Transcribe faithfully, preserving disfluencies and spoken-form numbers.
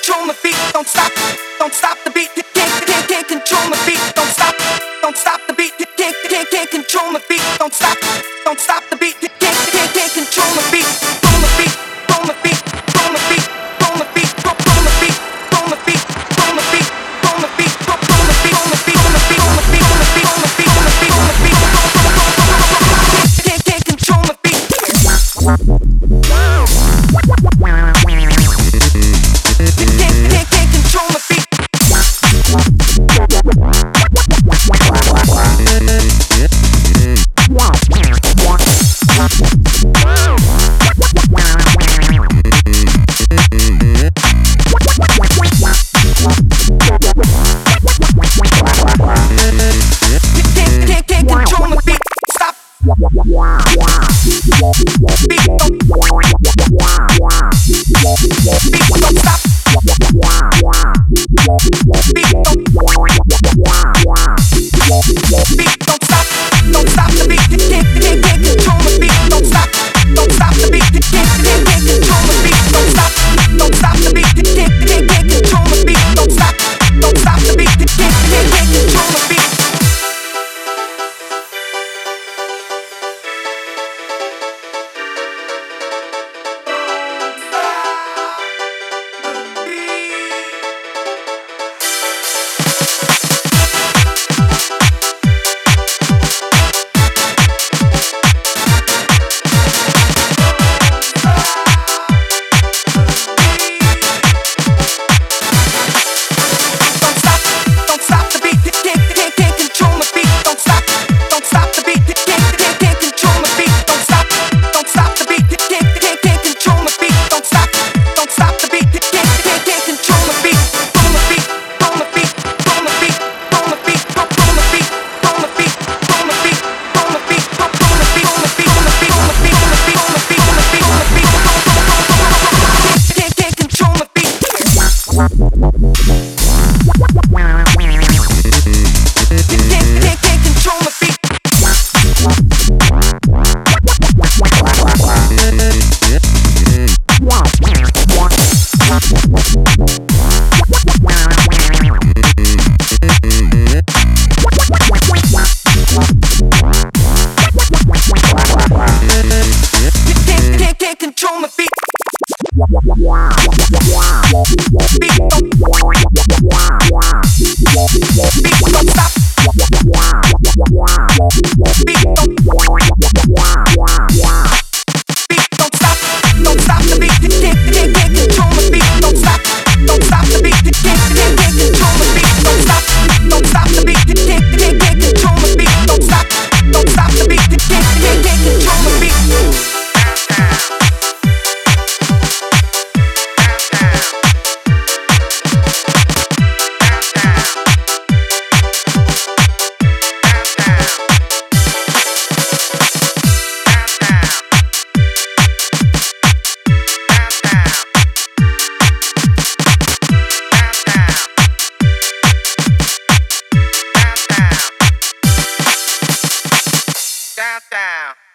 control my beat. Don't stop, don't stop the beat. You can't, can't, can't control my beat. Don't stop, don't stop the beat. You can't, can't, can't control my beat. Don't stop, don't stop the beat. You can't, can't, can't control my beat. Control my beat, control my beat, control my beat, control my beat, control my beat, control my beat, control my beat, control my beat, control my beat, control my beat, control my beat, control my beat, control my beat, control my beat, control my beat, control my beat. Can't, can't control my beat. Downtown.